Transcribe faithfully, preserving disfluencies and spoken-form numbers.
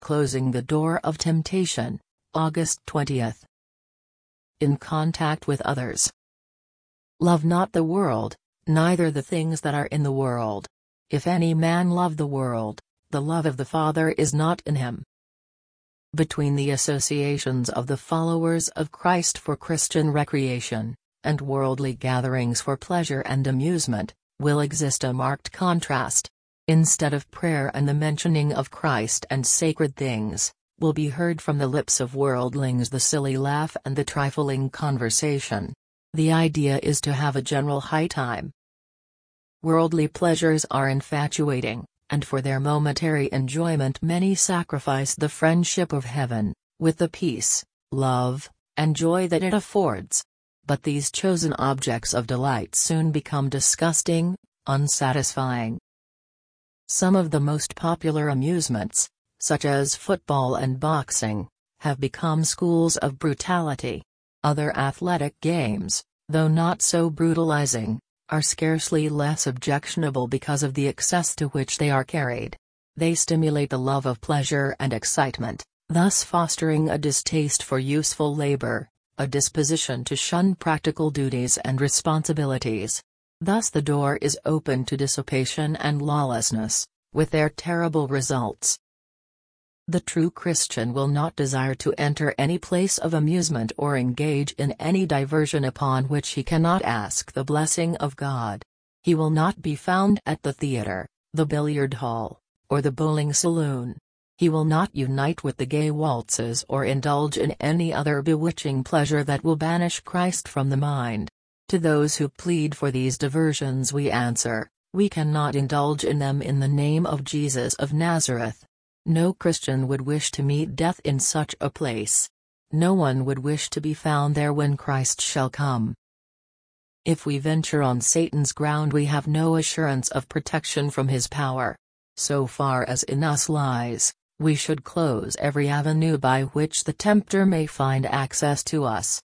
Closing the Door of Temptation, August twentieth. In contact with others. Love not the world, neither the things that are in the world. If any man love the world, the love of the Father is not in him. Between the associations of the followers of Christ for Christian recreation, and worldly gatherings for pleasure and amusement, will exist a marked contrast. Instead of prayer and the mentioning of Christ and sacred things, will be heard from the lips of worldlings the silly laugh and the trifling conversation. The idea is to have a general high time. Worldly pleasures are infatuating, and for their momentary enjoyment many sacrifice the friendship of heaven, with the peace, love, and joy that it affords. But these chosen objects of delight soon become disgusting, unsatisfying. Some of the most popular amusements, such as football and boxing, have become schools of brutality. Other athletic games, though not so brutalizing, are scarcely less objectionable because of the excess to which they are carried. They stimulate the love of pleasure and excitement, thus fostering a distaste for useful labor, a disposition to shun practical duties and responsibilities. Thus the door is open to dissipation and lawlessness, with their terrible results. The true Christian will not desire to enter any place of amusement or engage in any diversion upon which he cannot ask the blessing of God. He will not be found at the theater, the billiard hall, or the bowling saloon. He will not unite with the gay waltzes or indulge in any other bewitching pleasure that will banish Christ from the mind. To those who plead for these diversions we answer, we cannot indulge in them in the name of Jesus of Nazareth. No Christian would wish to meet death in such a place. No one would wish to be found there when Christ shall come. If we venture on Satan's ground we have no assurance of protection from his power. So far as in us lies, we should close every avenue by which the tempter may find access to us.